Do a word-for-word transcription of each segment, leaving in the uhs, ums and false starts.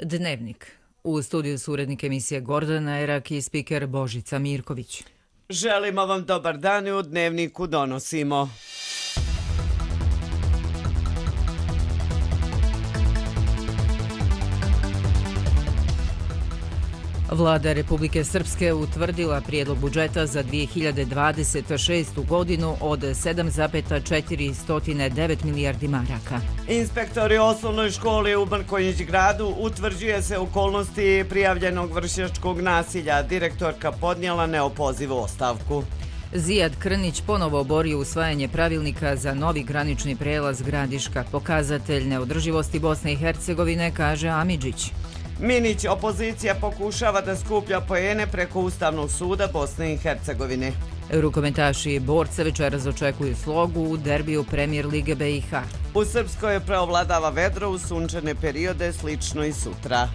Dnevnik. U studiju su urednik emisije Gordana Erak i spiker Božica Mirković. Želimo vam dobar dan i u Dnevniku donosimo. Vlada Republike Srpske utvrdila prijedlog budžeta za dvije hiljade dvadeset šestu godinu od sedam zarez četiristo devet milijardi maraka. Inspektori osnovnoj školi u Mrkonjić gradu utvrđuje se okolnosti prijavljenog vršnjačkog nasilja. Direktorka podnijela neopozivu ostavku. Zijad Krnić ponovo oborio usvajanje pravilnika za novi granični prelaz Gradiška. Pokazatelj neodrživosti Bosne i Hercegovine, kaže Amidžić. Minić, opozicija pokušava da skuplja poene preko Ustavnog suda Bosne i Hercegovine. Rukometaši borca večeras očekuju slogu u derbiju Premijer Lige B i H. U Srpskoj preovladava vedro u sunčane periode, slično i sutra.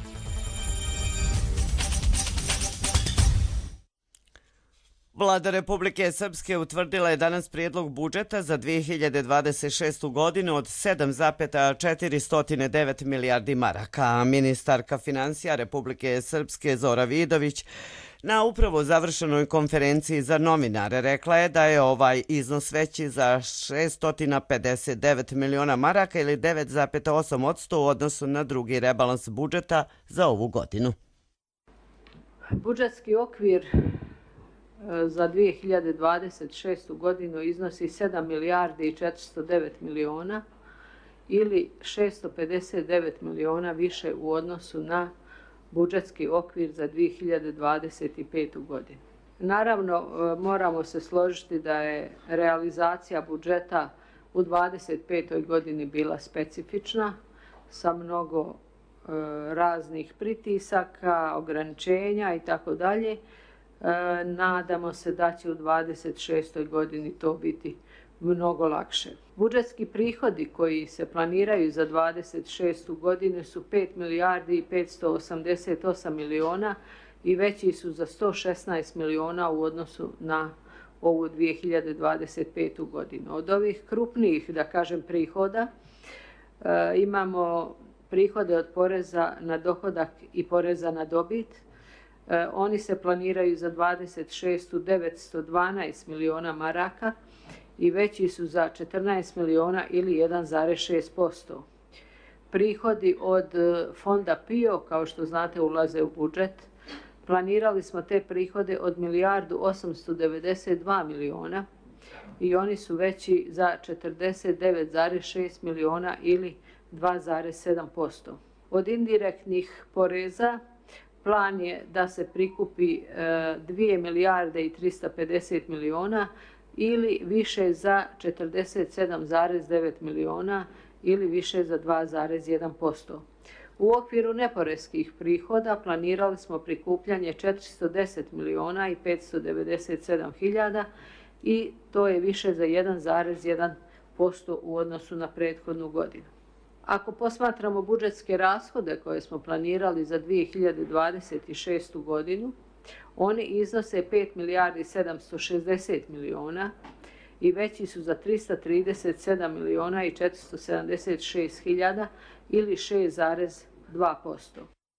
Vlada Republike Srpske utvrdila je danas prijedlog budžeta za dvije hiljade dvadeset šestu godinu od sedam zarez četiristo devet milijardi maraka. Ministarka financija Republike Srpske Zora Vidović na upravo završenoj konferenciji za novinare rekla je da je ovaj iznos veći za šesto pedeset devet miliona maraka ili devet zarez osam posto u odnosu na drugi rebalans budžeta za ovu godinu. Budžetski okvir za dvije hiljade dvadeset šestu godinu iznosi sedam milijardi i četiristo devet miliona ili šesto pedeset devet miliona više u odnosu na budžetski okvir za dvije hiljade dvadeset petu godinu. Naravno, moramo se složiti da je realizacija budžeta u dvadeset petoj godini bila specifična sa mnogo raznih pritisaka, ograničenja i tako dalje. Nadamo se da će u dvadeset šestoj godini to biti mnogo lakše. Budžetski prihodi koji se planiraju za dvadeset šestu godinu su pet milijardi i petsto osamdeset osam miliona i veći su za sto šesnaest miliona u odnosu na ovu dvije hiljade dvadeset petu godinu. Od ovih krupnijih, da kažem, prihoda imamo prihode od poreza na dohodak i poreza na dobit. Oni se planiraju za dvadeset šestu devetsto dvanaest miliona maraka i veći su za četrnaest miliona ili jedan zarez šest posto. Prihodi od fonda P I O, kao što znate, ulaze u budžet. Planirali smo te prihode od milijardu osamsto devedeset dva miliona i oni su veći za četrdeset devet zarez šest miliona ili dva zarez sedam posto. Od indirektnih poreza plan je da se prikupi dvije milijarde i trista pedeset miliona ili više za četrdeset sedam zarez devet miliona ili više za dva zarez jedan posto. U okviru neporeskih prihoda planirali smo prikupljanje četiristo deset miliona i petsto devedeset sedam hiljada i to je više za jedan zarez jedan posto u odnosu na prethodnu godinu. Ako posmatramo budžetske rashode koje smo planirali za dvije hiljade dvadeset šestu godinu, oni iznose pet milijardi sedamsto šezdeset miliona i veći su za trista trideset sedam miliona i četiristo sedamdeset šest hiljada ili šest zarez dva posto.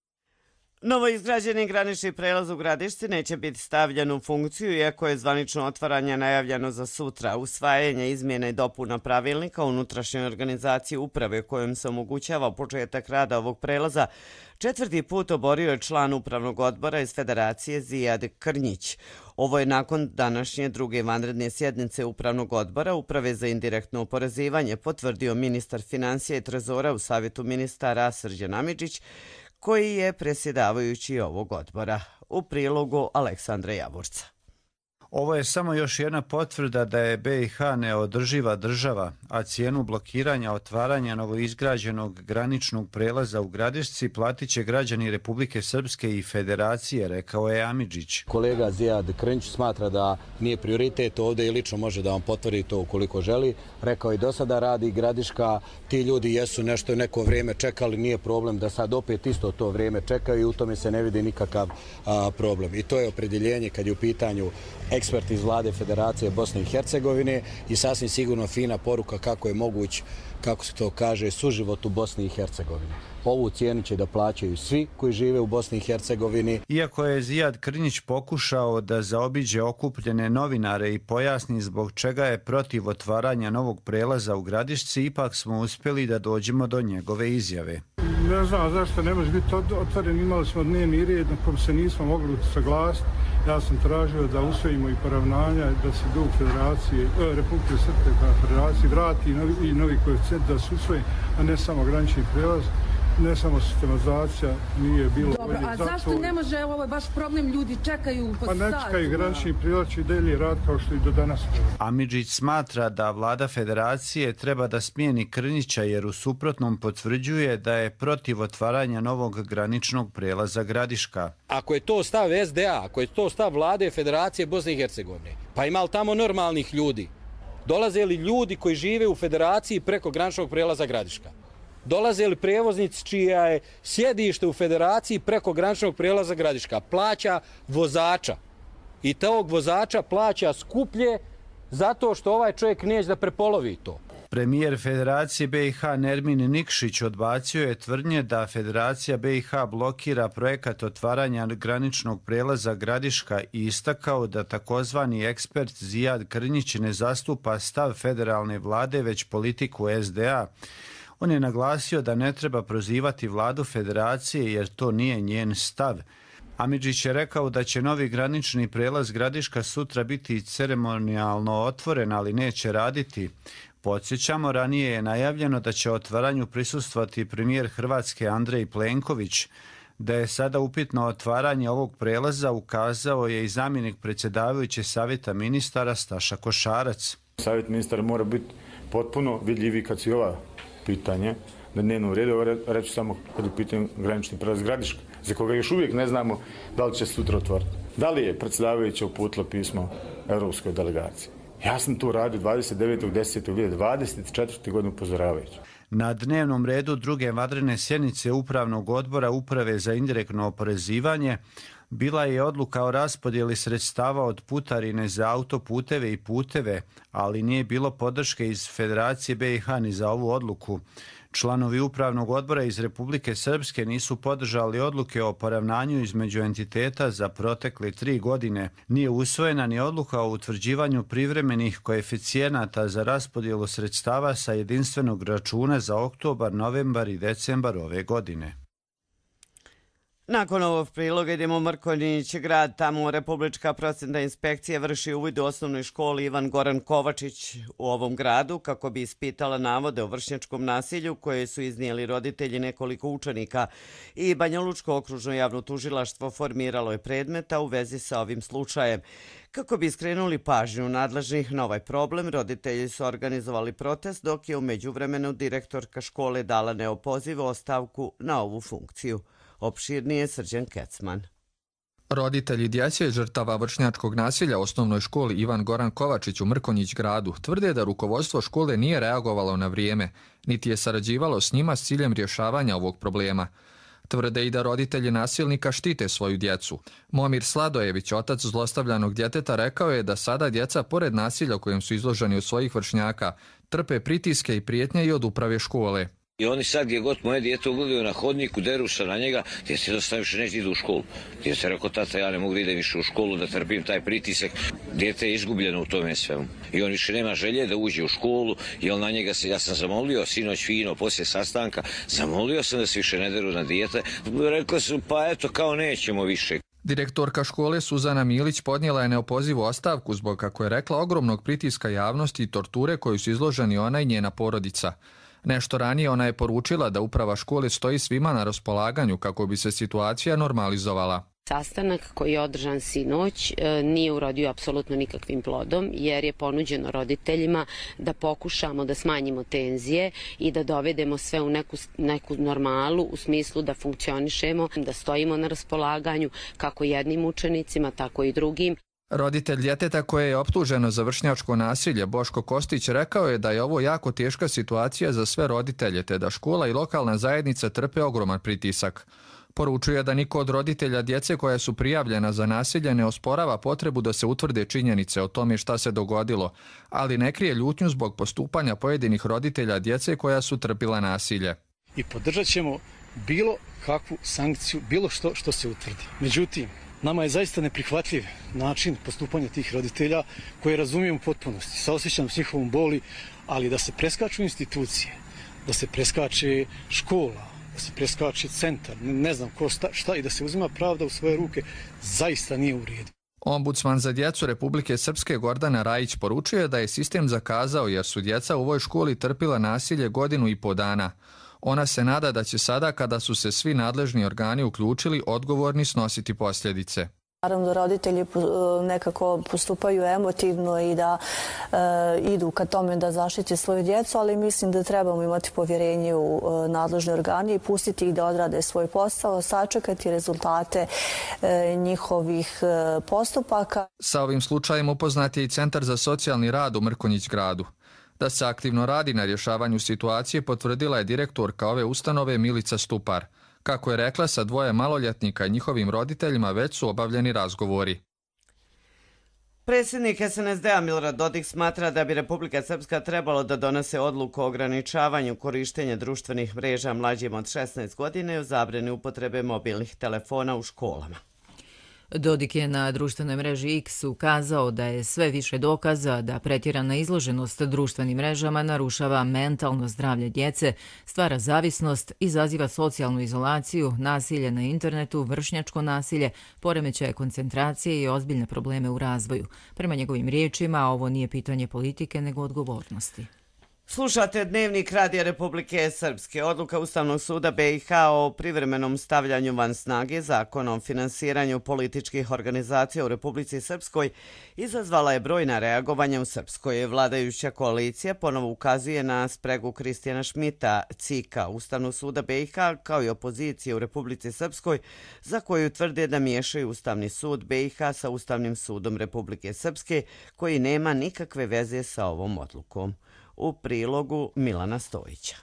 Novoizgrađeni granični prelaz u Gradišci neće biti stavljen u funkciju, iako je zvanično otvaranje najavljeno za sutra. Usvajanje izmjene i dopuna pravilnika o unutrašnjoj organizaciji uprave kojom se omogućava početak rada ovog prelaza četvrti put oborio je član upravnog odbora iz Federacije Zijad Krnić. Ovo je nakon današnje druge vanredne sjednice upravnog odbora Uprave za indirektno oporezivanje potvrdio ministar financija i trezora u Savjetu ministara Srđan Amidžić, koji je predsjedavajući ovog odbora. U prilogu Aleksandra Javorca. Ovo je samo još jedna potvrda da je B i H neodrživa država, a cijenu blokiranja otvaranja novoizgrađenog graničnog prelaza u Gradišci platit će građani Republike Srpske i Federacije, rekao je Amidžić. Kolega Zijad Krnić smatra da nije prioritet ovdje i lično može da vam potvrdi to ukoliko želi. Rekao je do sada radi Gradiška, ti ljudi jesu nešto neko vrijeme čekali, nije problem da sad opet isto to vrijeme čekaju i u tome se ne vidi nikakav a, problem. I to je opredjeljenje kad je u pitanju ekspert iz vlade Federacije Bosne i Hercegovine i sasvim sigurno fina poruka kako je moguć, kako se to kaže, suživot u Bosni i Hercegovini. Ovu cijenu će da plaćaju svi koji žive u Bosni i Hercegovini. Iako je Zijad Krnjić pokušao da zaobiđe okupljene novinare i pojasni zbog čega je protiv otvaranja novog prelaza u Gradišci, ipak smo uspjeli da dođemo do njegove izjave. Ne znam zašto ne može biti otvoren, imali smo dnevni red na kom se nismo mogli saglasiti. Ja sam tražio da usvojimo i poravnanja, da se dug Federacije, Republike Srpske Federacije vrati i novi, i novi koeficijent da se usvoji, a ne samo granični prelaz. Ne samo sistematizacija nije bilo... Dobro, a zašto ne može, ovo je baš problem, ljudi čekaju po satu? Pa ne čekaju, granični prilaz će i dalje rad kao što i do danas. Amidžić smatra da vlada Federacije treba da smijeni Krnjića jer u suprotnom potvrđuje da je protiv otvaranja novog graničnog prelaza Gradiška. Ako je to stav S D A, ako je to stav vlade Federacije Bosne i Hercegovine, pa ima li tamo normalnih ljudi? Dolaze li ljudi koji žive u Federaciji preko graničnog prelaza Gradiška? Dolaze li prevoznici čija je sjedište u Federaciji preko graničnog prelaza Gradiška? Plaća vozača. I tog vozača plaća skuplje zato što ovaj čovjek neće da prepolovi to. Premijer Federacije B i H Nermin Nikšić odbacio je tvrdnje da Federacija B i H blokira projekat otvaranja graničnog prelaza Gradiška i istakao da takozvani ekspert Zijad Krnjić ne zastupa stav federalne vlade već politiku S D A. On je naglasio da ne treba prozivati vladu Federacije jer to nije njen stav. Amidžić je rekao da će novi granični prelaz Gradiška sutra biti ceremonijalno otvoren, ali neće raditi. Podsjećamo, ranije je najavljeno da će otvaranju prisustvovati premijer Hrvatske Andrej Plenković. Da je sada upitno otvaranje ovog prelaza ukazao je i zamjenik predsjedavajuće savjeta ministara Staša Košarac. Savjet ministara mora biti potpuno vidljivi kad si ova pitanje na dnevnom redu, reći samo kad je pitanje granični prelaz Gradiška, za koga još uvijek ne znamo da li će sutra otvoriti. Da li je predsjedavajuća uputila pismo Europskoj delegaciji? Ja sam to radio dvadeset devetog desetog dvadeset četvrte godine upozoravajući. Na dnevnom redu druge vanredne sjednice Upravnog odbora Uprave za indirektno oporezivanje bila je odluka o raspodjeli sredstava od putarine za autoputeve i puteve, ali nije bilo podrške iz Federacije B i H ni za ovu odluku. Članovi Upravnog odbora iz Republike Srpske nisu podržali odluke o poravnanju između entiteta za protekle tri godine. Nije usvojena ni odluka o utvrđivanju privremenih koeficijenata za raspodjelu sredstava sa jedinstvenog računa za oktobar, novembar i decembar ove godine. Nakon ovog priloga idemo u Mrkonjić grad. Tamo Republička prosvjetna inspekcija vrši uvid u osnovnoj školi Ivan Goran Kovačić u ovom gradu kako bi ispitala navode o vršnjačkom nasilju koje su iznijeli roditelji nekoliko učenika i Banja Lučko okružno javno tužilaštvo formiralo je predmeta u vezi sa ovim slučajem. Kako bi skrenuli pažnju nadležnih na ovaj problem, roditelji su organizovali protest dok je u međuvremenu direktorka škole dala neopozivu ostavku na ovu funkciju. Opširnije Srđan Kecman. Roditelji djece žrtava vršnjačkog nasilja u osnovnoj školi Ivan Goran Kovačić u Mrkonjić gradu tvrde da rukovodstvo škole nije reagovalo na vrijeme, niti je sarađivalo s njima s ciljem rješavanja ovog problema. Tvrde i da roditelji nasilnika štite svoju djecu. Momir Sladojević, otac zlostavljanog djeteta, rekao je da sada djeca, pored nasilja kojem su izloženi od svojih vršnjaka, trpe pritiske i prijetnje i od uprave škole. I oni sad gdje god moje dijete ugledaju na hodniku, deru se na njega, djece jednostavno više neće idu u školu. Djece rekao, tata, ja ne mogu da idem više u školu, da trpim taj pritisak. Dijete je izgubljeno u tome svemu. I on više nema želje da uđe u školu, jer na njega se, ja sam zamolio, sinoć fino, poslije sastanka, zamolio sam da se više ne deru na dijete. Rekao sam, pa eto, kao nećemo više. Direktorka škole Suzana Milić podnijela je neopozivu ostavku zbog, kako je rekla, ogromnog pritiska javnosti i torture koju su izloženi ona i njena porodica. Nešto ranije ona je poručila da uprava škole stoji svima na raspolaganju kako bi se situacija normalizovala. Sastanak koji je održan sinoć nije urodio apsolutno nikakvim plodom jer je ponuđeno roditeljima da pokušamo da smanjimo tenzije i da dovedemo sve u neku, neku normalu u smislu da funkcionišemo, da stojimo na raspolaganju kako jednim učenicima, tako i drugim. Roditelj djeteta koje je optuženo za vršnjačko nasilje, Boško Kostić, rekao je da je ovo jako teška situacija za sve roditelje te da škola i lokalna zajednica trpe ogroman pritisak. Poručuje da niko od roditelja djece koja su prijavljena za nasilje ne osporava potrebu da se utvrde činjenice o tome šta se dogodilo, ali ne krije ljutnju zbog postupanja pojedinih roditelja djece koja su trpila nasilje. I podržat ćemo bilo kakvu sankciju, bilo što što se utvrdi. Međutim, nama je zaista neprihvatljiv način postupanja tih roditelja koje razumijem u potpunosti. Saosjećam s njihovom boli, ali da se preskaču institucije, da se preskače škola, da se preskače centar, ne znam ko šta, šta i da se uzima pravda u svoje ruke, zaista nije u redu. Ombudsman za djecu Republike Srpske Gordana Rajić poručuje da je sistem zakazao jer su djeca u ovoj školi trpila nasilje godinu i po dana. Ona se nada da će sada, kada su se svi nadležni organi uključili, odgovorni snositi posljedice. Naravno da roditelji nekako postupaju emotivno i da e, idu ka tome da zaštite svoju djecu, ali mislim da trebamo imati povjerenje u e, nadležne organe i pustiti ih da odrade svoj posao, sačekati rezultate e, njihovih e, postupaka. Sa ovim slučajem upoznat je i Centar za socijalni rad u Mrkonjić gradu. Da se aktivno radi na rješavanju situacije potvrdila je direktorka ove ustanove Milica Stupar. Kako je rekla, sa dvoje maloljetnika i njihovim roditeljima već su obavljeni razgovori. Predsjednik S N S D-a Milorad Dodik smatra da bi Republika Srpska trebalo da donese odluku o ograničavanju korištenja društvenih mreža mlađim od šesnaest godina i o zabrani upotrebe mobilnih telefona u školama. Dodik je na društvenoj mreži X ukazao da je sve više dokaza da pretjerana izloženost društvenim mrežama narušava mentalno zdravlje djece, stvara zavisnost, izaziva socijalnu izolaciju, nasilje na internetu, vršnjačko nasilje, poremećaje koncentracije i ozbiljne probleme u razvoju. Prema njegovim riječima, ovo nije pitanje politike nego odgovornosti. Slušate Dnevnik Radija Republike Srpske. Odluka Ustavnog suda B i H o privremenom stavljanju van snage Zakona o finansiranju političkih organizacija u Republici Srpskoj izazvala je brojna reagovanja u Srpskoj. Vladajuća koalicija ponovo ukazuje na spregu Kristijana Šmita, C I K-a Ustavnog suda B i H, kao i opozicije u Republici Srpskoj, za koju tvrde da miješaju Ustavni sud B i H sa Ustavnim sudom Republike Srpske, koji nema nikakve veze sa ovom odlukom. U prilogu Milana Stojića.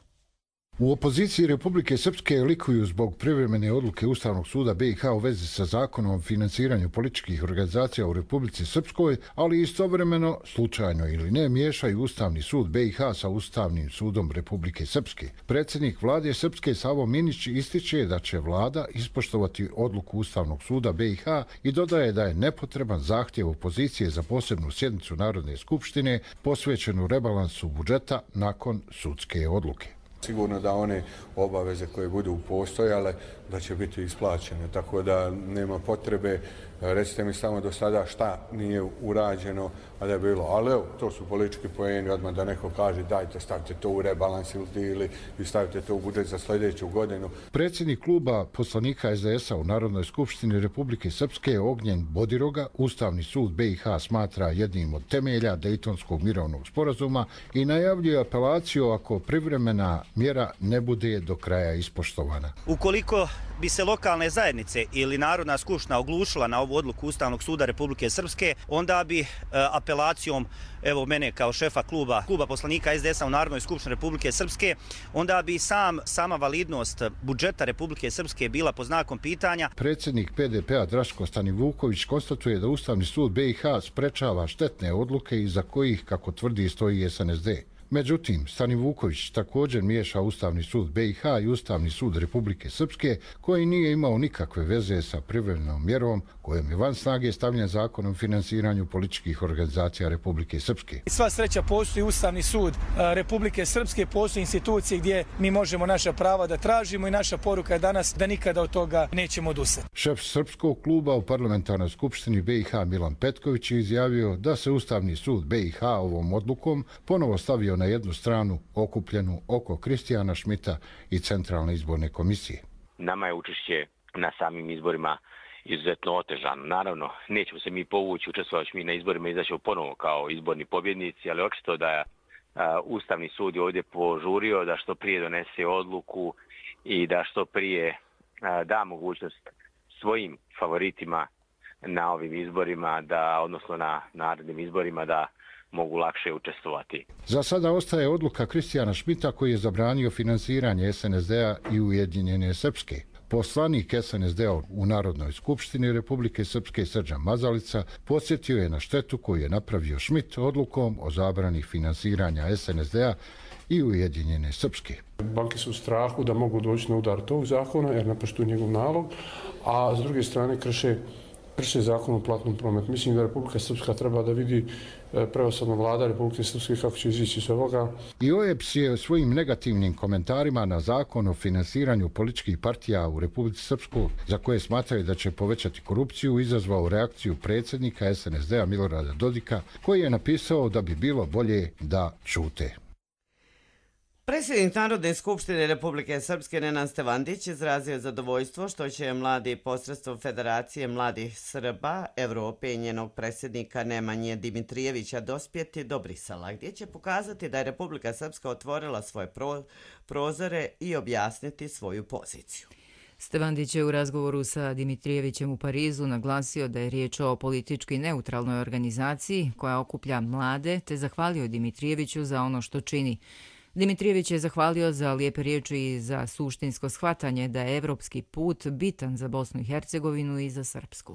U opoziciji Republike Srpske likuju zbog privremene odluke Ustavnog suda B i H u vezi sa zakonom o finansiranju političkih organizacija u Republici Srpskoj, ali istovremeno, slučajno ili ne, miješaju Ustavni sud B i H sa Ustavnim sudom Republike Srpske. Predsjednik vlade Srpske Savo Minić ističe da će vlada ispoštovati odluku Ustavnog suda B i H i dodaje da je nepotreban zahtjev opozicije za posebnu sjednicu Narodne skupštine posvećenu rebalansu budžeta nakon sudske odluke. Sigurno da one obaveze koje budu postojale da će biti isplaćene, tako da nema potrebe. Recite mi samo do sada šta nije urađeno, a da je bilo. Ali evo, to su politički poeni, odmah da neko kaže dajte, stavite to u rebalans ili stavite to u budžet za sljedeću godinu. Predsjednik kluba poslanika S D S-a u Narodnoj skupštini Republike Srpske Ognjen Bodiroga Ustavni sud B i H smatra jednim od temelja Dejtonskog mirovnog sporazuma i najavljuje apelaciju ako privremena mjera ne bude do kraja ispoštovana. Ukoliko bi se lokalne zajednice ili Narodna skupština oglušila na ovu odluku Ustavnog suda Republike Srpske, onda bi e, apelacijom, evo mene kao šefa kluba, kluba poslanika S D S-a u Narodnoj skupštini Republike Srpske, onda bi sam, sama validnost budžeta Republike Srpske bila pod znakom pitanja. Predsjednik P D P-a Draško Stanivuković konstatuje da Ustavni sud B i H sprečava štetne odluke iza kojih, kako tvrdi, stoji S N S D. Međutim, Stanivuković također miješa Ustavni sud B i H i Ustavni sud Republike Srpske, koji nije imao nikakve veze sa privremenom mjerom kojom je van snage stavljen Zakon o finansiranju političkih organizacija Republike Srpske. Sva sreća postoji Ustavni sud Republike Srpske, postoji institucije gdje mi možemo naša prava da tražimo i naša poruka je danas da nikada od toga nećemo odustati. Šef Srpskog kluba u parlamentarnoj skupštini B i H Milan Petković je izjavio da se Ustavni sud B i H ovom odlukom ponovo stavio na jednu stranu okupljenu oko Kristijana Šmita i Centralne izborne komisije. Nama je učešće na samim izborima izuzetno otežano. Naravno, nećemo se mi povući, učestvovajući mi na izborima, izaćemo ponovo kao izborni pobjednici, ali očito da je Ustavni sud je ovdje požurio da što prije donese odluku i da što prije da mogućnost svojim favoritima na ovim izborima, da, odnosno na narednim izborima, da mogu lakše učestvovati. Za sada ostaje odluka Kristijana Šmita koji je zabranio finansiranje S N S D-a i Ujedinjene Srpske. Poslanik S N S D-a u Narodnoj skupštini Republike Srpske Srđan Mazalica podsjetio je na štetu koju je napravio Schmidt odlukom o zabrani finansiranja S N S D-a i Ujedinjene Srpske. Banke su u strahu da mogu doći na udar tog zakona jer ne poštuju njegov nalog, a s druge strane krše, krše zakon o platnom prometu. Mislim da Republika Srpska treba da vidi pravoslavna vlada Republike Srpske kako će izići iz ovoga. I O E P S je svojim negativnim komentarima na zakon o finansiranju političkih partija u Republici Srpskoj, za koje smatraju da će povećati korupciju, izazvao reakciju predsjednika S N S D-a Milorada Dodika, koji je napisao da bi bilo bolje da ćute. Predsjednik Narodne skupštine Republike Srpske Nenad Stevandić izrazio zadovoljstvo što će mladi posredstvom Federacije mladih Srba Evrope i njenog predsjednika Nemanje Dimitrijevića dospjeti do Brisela, gdje će pokazati da je Republika Srpska otvorila svoje pro, prozore i objasniti svoju poziciju. Stevandić je u razgovoru sa Dimitrijevićem u Parizu naglasio da je riječ o politički neutralnoj organizaciji koja okuplja mlade, te zahvalio Dimitrijeviću za ono što čini. Dimitrijević je zahvalio za lijepe riječi i za suštinsko shvatanje da je evropski put bitan za Bosnu i Hercegovinu i za Srpsku.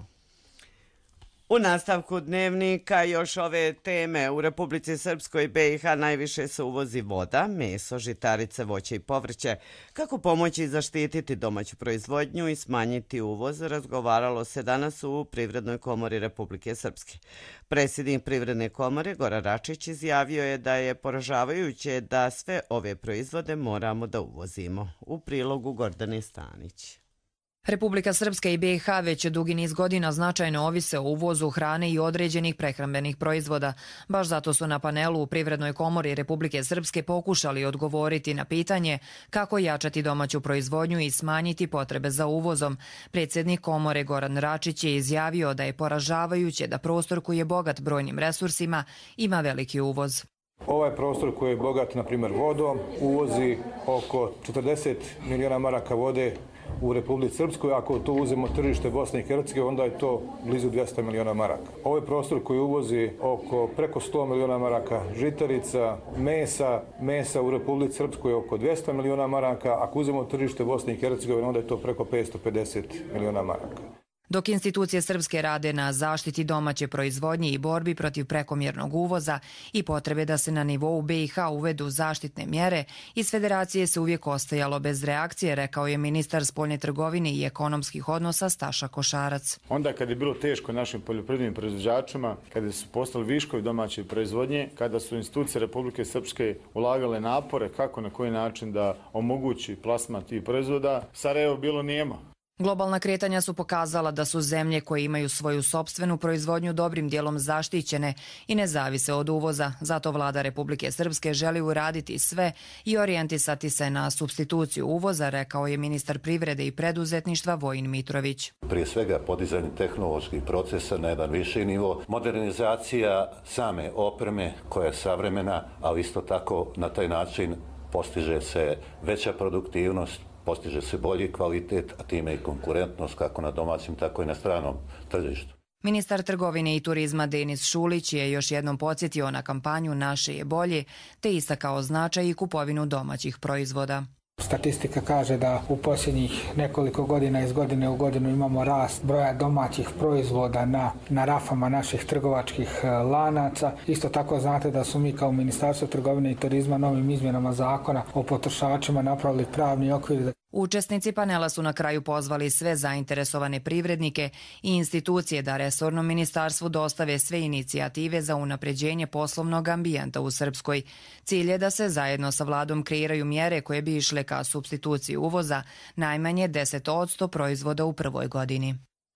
U nastavku dnevnika još ove teme. U Republici Srpskoj i B i H najviše se uvozi voda, meso, žitarice, voće i povrće. Kako pomoći i zaštititi domaću proizvodnju i smanjiti uvoz, razgovaralo se danas u Privrednoj komori Republike Srpske. Predsjednik Privredne komore Goran Račić izjavio je da je poražavajuće da sve ove proizvode moramo da uvozimo. U prilogu Gordane Stanić. Republika Srpska i B i H već dugi niz godina značajno ovise o uvozu hrane i određenih prehrambenih proizvoda. Baš zato su na panelu u Privrednoj komori Republike Srpske pokušali odgovoriti na pitanje kako jačati domaću proizvodnju i smanjiti potrebe za uvozom. Predsjednik komore Goran Račić je izjavio da je poražavajuće da prostor koji je bogat brojnim resursima ima veliki uvoz. Ovaj prostor koji je bogat, na primjer, vodom, uvozi oko četrdeset miliona maraka vode u Republici Srpskoj. Ako to uzemo tržište Bosne i Hercegovine, onda je to blizu dvjesto miliona maraka. Ovaj prostor koji uvozi oko preko sto miliona maraka žitarica, mesa, mesa u Republici Srpskoj je oko dvjesto miliona maraka. Ako uzemo tržište Bosne i Hercegovine, onda je to preko petsto pedeset miliona maraka. Dok institucije srpske rade na zaštiti domaće proizvodnje i borbi protiv prekomjernog uvoza i potrebe da se na nivou B i H uvedu zaštitne mjere, iz Federacije se uvijek ostajalo bez reakcije, rekao je ministar spoljne trgovine i ekonomskih odnosa Staša Košarac. Onda kad je bilo teško našim poljoprivrednim proizvođačima, kada su postali viškovi domaće proizvodnje, kada su institucije Republike Srpske ulagale napore kako na koji način da omogući plasman tih proizvoda, Sarajevo bilo nijemo. Globalna kretanja su pokazala da su zemlje koje imaju svoju sopstvenu proizvodnju dobrim dijelom zaštićene i ne zavise od uvoza. Zato vlada Republike Srpske želi uraditi sve i orijentisati se na supstituciju uvoza, rekao je ministar privrede i preduzetništva Vojin Mitrović. Prije svega podizanje tehnoloških procesa na jedan viši nivo, modernizacija same opreme koja je savremena, ali isto tako na taj način postiže se veća produktivnost, postiže se bolji kvalitet, a time i konkurentnost kako na domaćem, tako i na stranom tržištu. Ministar trgovine i turizma Denis Šulić je još jednom podsjetio na kampanju Naše je bolje, te istakao značaj i kupovinu domaćih proizvoda. Statistika kaže da u posljednjih nekoliko godina iz godine u godinu imamo rast broja domaćih proizvoda na, na rafama naših trgovačkih lanaca. Isto tako znate da su mi kao Ministarstvo trgovine i turizma novim izmjenama zakona o potrošačima napravili pravni okvir. Učesnici panela su na kraju pozvali sve zainteresovane privrednike i institucije da resornom ministarstvu dostave sve inicijative za unapređenje poslovnog ambijenta u Srpskoj. Cilj je da se zajedno sa vladom kreiraju mjere koje bi išle ka supstituciji uvoza najmanje deset posto proizvoda u prvoj godini.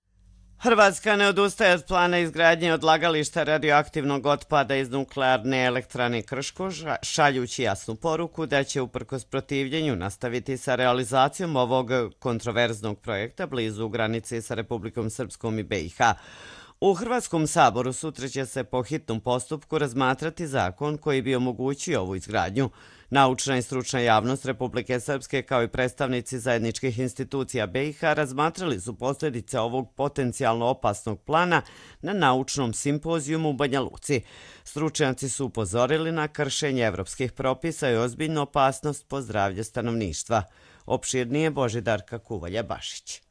Hrvatska ne odustaje od plana izgradnje odlagališta radioaktivnog otpada iz nuklearne elektrane Krško, šaljući jasnu poruku da će uprkos protivljenju nastaviti sa realizacijom ovog kontroverznog projekta blizu granice sa Republikom Srpskom i B i H. U Hrvatskom saboru sutra će se po hitnom postupku razmatrati zakon koji bi omogućio ovu izgradnju. Naučna i stručna javnost Republike Srpske kao i predstavnici zajedničkih institucija B i H razmatrali su posljedice ovog potencijalno opasnog plana na naučnom simpozijumu u Banja Luci. Stručnjaci su upozorili na kršenje evropskih propisa i ozbiljnu opasnost po zdravlje stanovništva. Opširnije Božidarka Kuvalja-Bašić.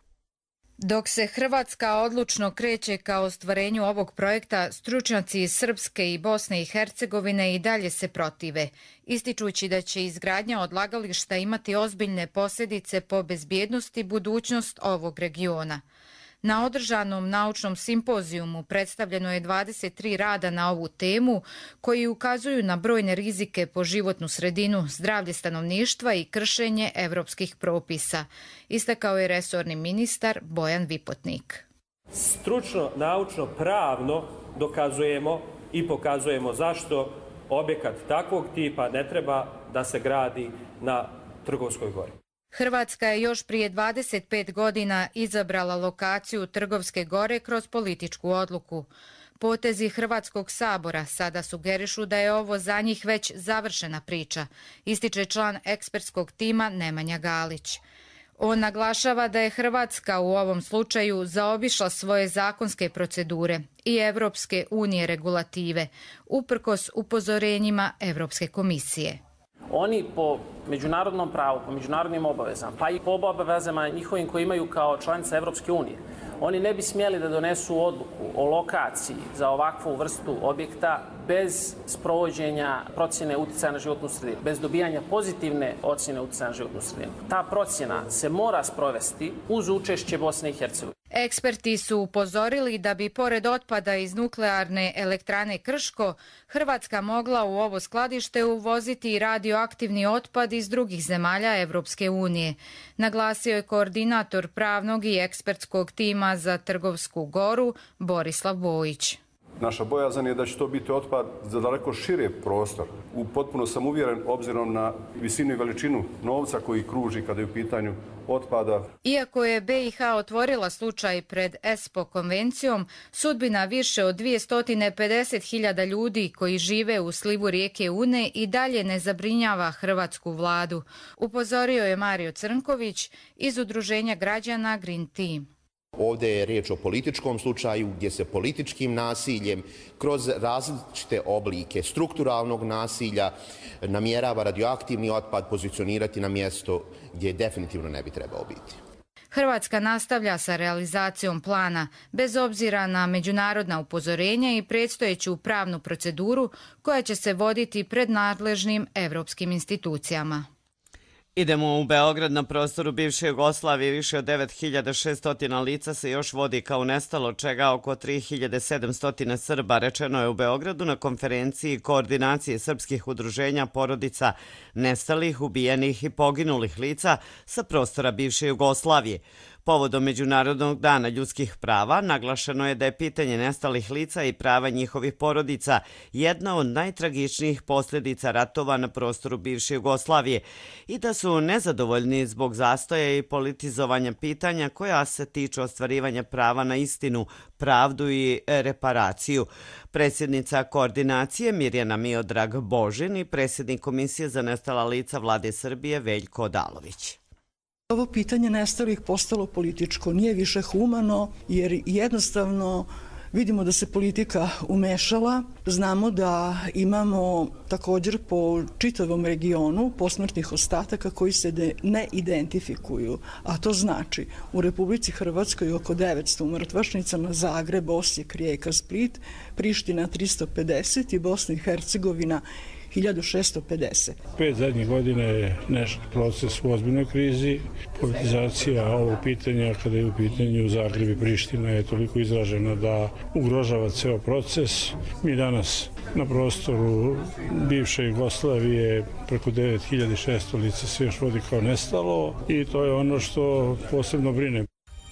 Dok se Hrvatska odlučno kreće ka ostvarenju ovog projekta, stručnjaci iz Srpske i Bosne i Hercegovine i dalje se protive, ističući da će izgradnja odlagališta imati ozbiljne posljedice po bezbjednost i budućnost ovog regiona. Na održanom naučnom simpozijumu predstavljeno je dvadeset tri rada na ovu temu koji ukazuju na brojne rizike po životnu sredinu, zdravlje stanovništva i kršenje evropskih propisa, istakao je resorni ministar Bojan Vipotnik. Stručno, naučno, pravno dokazujemo i pokazujemo zašto objekat takvog tipa ne treba da se gradi na Trgovskoj gori. Hrvatska je još prije dvadeset pet godina izabrala lokaciju Trgovske gore kroz političku odluku. Potezi Hrvatskog sabora sada sugerišu da je ovo za njih već završena priča, ističe član ekspertskog tima Nemanja Galić. On naglašava da je Hrvatska u ovom slučaju zaobišla svoje zakonske procedure i Evropske unije regulative, uprkos upozorenjima Evropske komisije. Oni po međunarodnom pravu, po međunarodnim obavezama, pa i po obavezama njihovim koji imaju kao članica Evropske unije, oni ne bi smjeli da donesu odluku o lokaciji za ovakvu vrstu objekta bez sprovođenja procjene utjecaja na životnu sredinu, bez dobijanja pozitivne ocjene utjecaja na životnu sredinu. Ta procjena se mora sprovesti uz učešće Bosne i Hercegovine. Eksperti su upozorili da bi pored otpada iz nuklearne elektrane Krško, Hrvatska mogla u ovo skladište uvoziti i radioaktivni otpad iz drugih zemalja Evropske unije, naglasio je koordinator pravnog i ekspertskog tima za Trgovsku goru Borislav Bojić. Naša bojazan je da će to biti otpad za daleko šire prostor. U potpuno sam uvjeren, obzirom na visinu i veličinu novca koji kruži kada je u pitanju otpada. Iako je B i H otvorila slučaj pred E S P O konvencijom, sudbina više od dvjesto pedeset hiljada ljudi koji žive u slivu rijeke Une i dalje ne zabrinjava hrvatsku vladu, upozorio je Mario Crnković iz udruženja građana Green Team. Ovdje je riječ o političkom slučaju gdje se političkim nasiljem kroz različite oblike strukturalnog nasilja namjerava radioaktivni otpad pozicionirati na mjesto gdje definitivno ne bi trebao biti. Hrvatska nastavlja sa realizacijom plana, bez obzira na međunarodna upozorenja i predstojeću pravnu proceduru koja će se voditi pred nadležnim evropskim institucijama. Idemo u Beograd. Na prostoru bivše Jugoslavije više od devet hiljada šesto lica se još vodi kao nestalo, čega oko tri hiljade sedamsto Srba, rečeno je u Beogradu na konferenciji koordinacije srpskih udruženja porodica nestalih, ubijenih i poginulih lica sa prostora bivše Jugoslavije. Povodom Međunarodnog dana ljudskih prava naglašeno je da je pitanje nestalih lica i prava njihovih porodica jedna od najtragičnijih posljedica ratova na prostoru bivše Jugoslavije i da su nezadovoljni zbog zastoja i politizovanja pitanja koja se tiču ostvarivanja prava na istinu, pravdu i reparaciju. Predsjednica koordinacije Mirjana Miodrag Božin i predsjednik Komisije za nestala lica Vlade Srbije Veljko Odalović. Ovo pitanje nestalih postalo političko, nije više humano jer jednostavno vidimo da se politika umešala. Znamo da imamo također po čitavom regionu posmrtnih ostataka koji se ne identifikuju, a to znači u Republici Hrvatskoj oko devetsto mrtvačnica, na Zagreb, Osijek, Rijeka, Split, Priština tristo pedeset i Bosna i Hercegovina hiljadu šesto pedeset. Pet zadnjih godina je naš proces u ozbiljnoj krizi. Politizacija ovog pitanja, kada je u pitanju Zagreb i Priština, je toliko izražena da ugrožava ceo proces. Mi danas na prostoru bivše Jugoslavije preko devet hiljada šesto lica se još vodi kao nestalo i to je ono što posebno brine.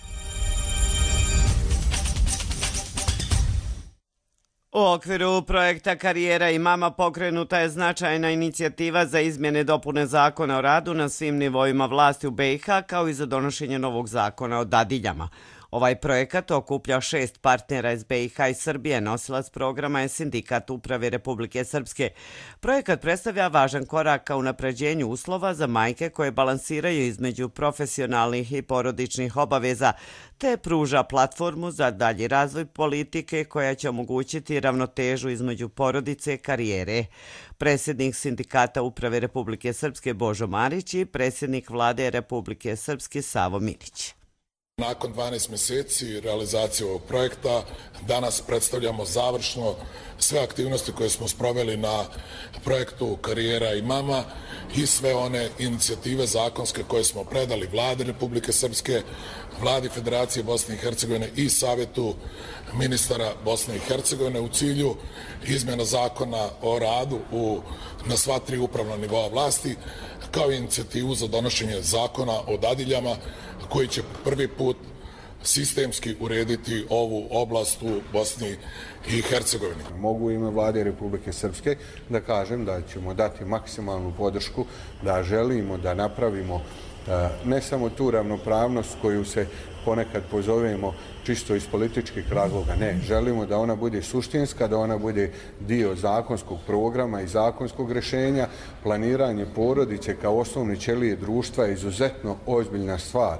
U okviru projekta Karijera i mama pokrenuta je značajna inicijativa za izmjene dopune zakona o radu na svim nivoima vlasti u B i H, kao i za donošenje novog zakona o dadiljama. Ovaj projekat okuplja šest partnera iz B i H i Srbije. Nosilac programa je Sindikat uprave Republike Srpske. Projekat predstavlja važan korak ka unapređenju uslova za majke koje balansiraju između profesionalnih i porodičnih obaveza, te pruža platformu za dalji razvoj politike koja će omogućiti ravnotežu između porodice i karijere. Predsjednik Sindikata uprave Republike Srpske Božo Marić i predsjednik Vlade Republike Srpske Savo Minić. Nakon dvanaest mjeseci realizacije ovog projekta danas predstavljamo završno sve aktivnosti koje smo sproveli na projektu Karijera i mama i sve one inicijative zakonske koje smo predali Vladi Republike Srpske, Vladi Federacije Bosne i Hercegovine i Savjetu ministara Bosne i Hercegovine u cilju izmjena zakona o radu u, na sva tri upravna nivoa vlasti, kao i inicijativu za donošenje zakona o dadiljama koji će prvi put sistemski urediti ovu oblast u Bosni i Hercegovini. Mogu u ime Vlade Republike Srpske da kažem da ćemo dati maksimalnu podršku, da želimo da napravimo ne samo tu ravnopravnost koju se ponekad pozovemo čisto iz političkih razloga, ne. Želimo da ona bude suštinska, da ona bude dio zakonskog programa i zakonskog rješenja. Planiranje porodice kao osnovne ćelije društva je izuzetno ozbiljna stvar.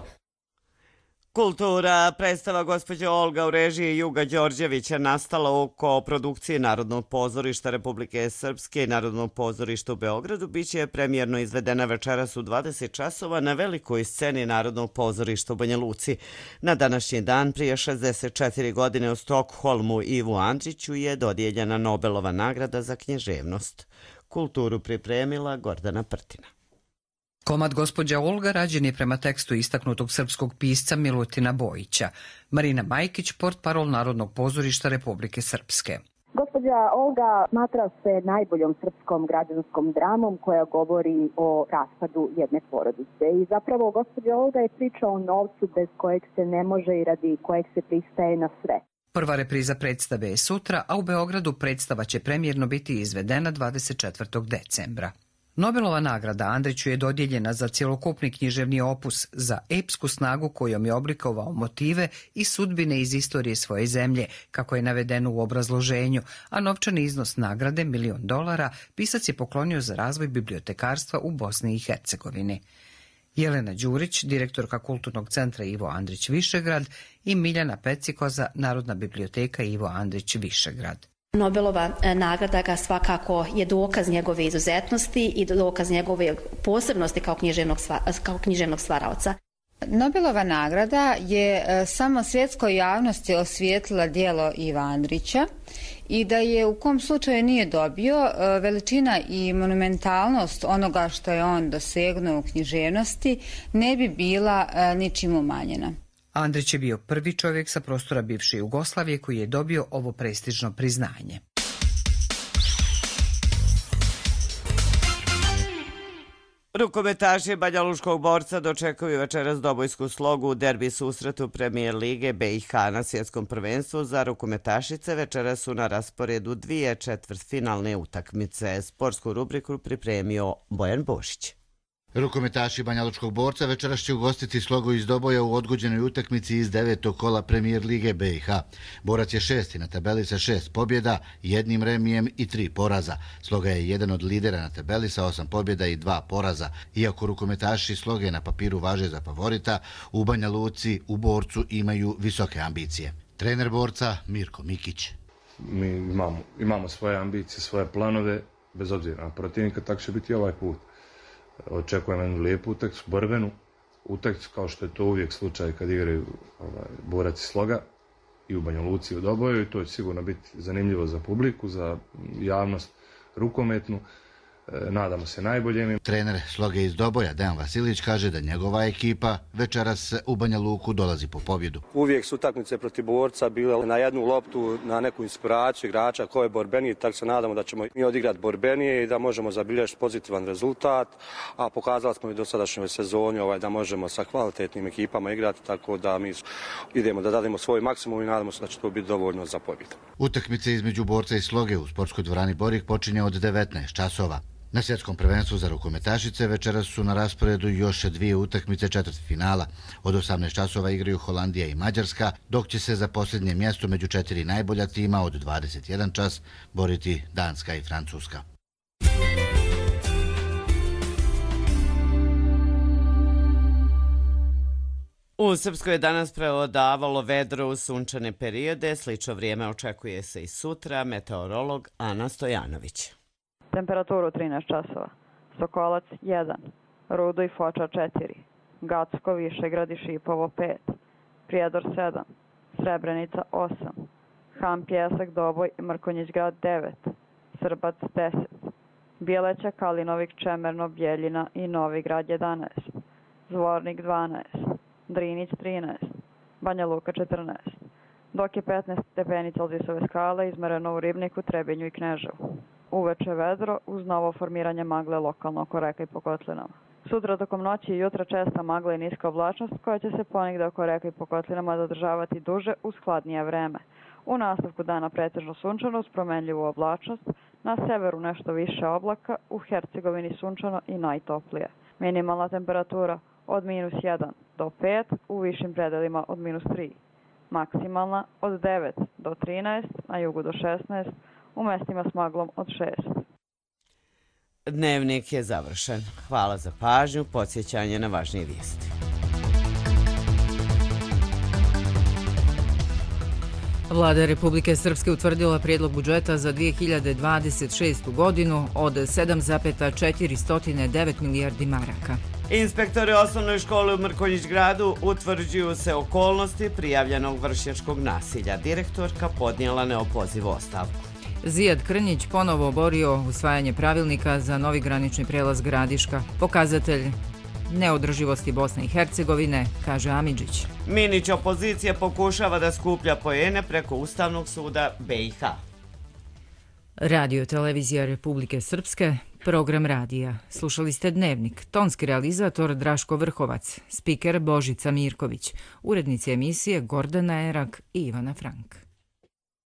Kultura predstava gospođa Olga u režiji Juga Đorđevića nastala oko produkcije Narodnog pozorišta Republike Srpske i Narodnog pozorišta u Beogradu biće premijerno izvedena večeras u dvadeset časova na velikoj sceni Narodnog pozorišta u Banja Luci. Na današnji dan prije šezdeset četiri godine u Stokholmu Ivu Andriću je dodijeljena Nobelova nagrada za književnost. Kulturu pripremila Gordana Prtina. Komad gospođa Olga rađen je prema tekstu istaknutog srpskog pisca Milutina Bojića. Marina Majkić, portparol Narodnog pozorišta Republike Srpske. Gospođa Olga smatra se najboljom srpskom građanskom dramom koja govori o raspadu jedne porodice. I zapravo gospođa Olga je priča o novcu bez kojeg se ne može i radi kojeg se pristaje na sve. Prva repriza predstave je sutra, a u Beogradu predstava će premijerno biti izvedena dvadeset četvrtog decembra. Nobelova nagrada Andriću je dodijeljena za cjelokupni književni opus, za epsku snagu kojom je oblikovao motive i sudbine iz istorije svoje zemlje, kako je navedeno u obrazloženju, a novčani iznos nagrade, milion dolara, pisac je poklonio za razvoj bibliotekarstva u Bosni i Hercegovini. Jelena Đurić, direktorka Kulturnog centra Ivo Andrić Višegrad i Miljana Pecikoza, Narodna biblioteka Ivo Andrić Višegrad. Nobelova nagrada ga svakako je dokaz njegove izuzetnosti i dokaz njegove posebnosti kao književnog, kao književnog stvaraoca. Nobelova nagrada je samo svjetskoj javnosti osvijetlila djelo Iva Andrića i da je u kom slučaju nije dobio, veličina i monumentalnost onoga što je on dosegnuo u književnosti ne bi bila ničim umanjena. Andrić je bio prvi čovjek sa prostora bivše Jugoslavije koji je dobio ovo prestižno priznanje. Rukometaši Banjalučkog Borca dočekuju večeras dobojsku slogu u derbi susretu Premijer Lige B i H na svjetskom prvenstvu. Za rukometašice večeras su na rasporedu dvije četvrtfinalne utakmice. Sportsku rubriku pripremio Bojan Bošić. Rukometaši Banjalučkog Borca večeras će ugostiti slogu iz Doboja u odgođenoj utakmici iz devetog kola Premijer Lige B i H. Borac je šesti na tabeli sa šest pobjeda, jednim remijem i tri poraza. Sloga je jedan od lidera na tabeli sa osam pobjeda i dva poraza. Iako rukometaši Sloge na papiru važe za favorita, u Banja Luci u Borcu imaju visoke ambicije. Trener Borca Mirko Mikić. Mi imamo, imamo svoje ambicije, svoje planove, bez obzira na protivnika, tako će biti ovaj put. Očekujem jednu lijepu utakmicu, borbenu utakmicu, kao što je to uvijek slučaj kad igraju ovaj, Borac i Sloga i u Banja Luci i u Doboju, i to će sigurno biti zanimljivo za publiku, za javnost rukometnu. Nadamo se najboljem. Trener Sloge iz Doboja, Dejan Vasilić, kaže da njegova ekipa večeras u Banja Luku dolazi po pobjedu. Uvijek su utakmice protiv Borca bile na jednu loptu, na neku inspiraciju igrača ko je borbeniji, tako se nadamo da ćemo mi odigrati borbenije i da možemo zabilježiti pozitivan rezultat, a pokazali smo i do sadašnjoj sezoni ovaj, da možemo sa kvalitetnim ekipama igrati, tako da mi idemo da dademo svoj maksimum i nadamo se da će to biti dovoljno za pobjedu. Utakmice između Borca i Sloge u sportskoj dvorani Borik počinje od devetnaest časova. Na svjetskom prvenstvu za rukometašice večeras su na rasporedu još dvije utakmice četvrtfinala. Od osamnaest časova igraju Holandija i Mađarska, dok će se za posljednje mjesto među četiri najbolja tima od dvadeset jedan čas boriti Danska i Francuska. U Srpskoj je danas preodavalo vedro u sunčane periode, slično vrijeme očekuje se i sutra, meteorolog Ana Stojanović. Temperaturu trinaest časova, Sokolac jedan, Rudo i Foča četiri, Gacko, Višegrad i Šipovo pet, Prijedor sedam, Srebrenica osam, Han, Pjesak, Doboj i Mrkonjić Grad devet, Srbac deset, Bjeleća, Kalinovik, Čemerno, Bjeljina i Novi Grad jedanaest, Zvornik dvanaest, Drinić trinaest, Banja Luka četrnaest, dok je petnaest stepeni Celzijusove skale izmereno u Ribniku, Trebinju i Kneževu. Uveče vedro uz novo formiranje magle lokalno oko reka i po kotlinama. Sutra tokom noći i jutra česta magla i niska oblačnost koja će se ponegde oko reka i po kotlinama zadržavati duže uz hladnije vreme. U nastavku dana pretežno sunčano uz promenljivu oblačnost, na severu nešto više oblaka, u Hercegovini sunčano i najtoplije. Minimalna temperatura od minus jedan do pet, u višim predelima od minus tri. Maksimalna od devet do trinaest, na jugu do šesnaest, u mestima s maglom od šest. Dnevnik je završen. Hvala za pažnju, podsjećanje na važnije vijesti. Vlada Republike Srpske utvrdila prijedlog budžeta za dvije hiljade dvadeset šestu godinu od sedam zarez četiristo devet milijardi maraka. Inspektori osnovnoj škole u Mrkonjić Gradu utvrđuju se okolnosti prijavljenog vršnjačkog nasilja. Direktorka podnijela neopozivu ostavku. Zijad Krnjić ponovo oborio usvajanje pravilnika za novi granični prelaz Gradiška. Pokazatelj neodrživosti Bosne i Hercegovine, kaže Amidžić. Minić opozicija pokušava da skuplja poene preko Ustavnog suda B i H. Radio televizija Republike Srpske, program radija. Slušali ste Dnevnik, tonski realizator Draško Vrhovac, spiker Božica Mirković, urednici emisije Gordana Erak i Ivana Frank.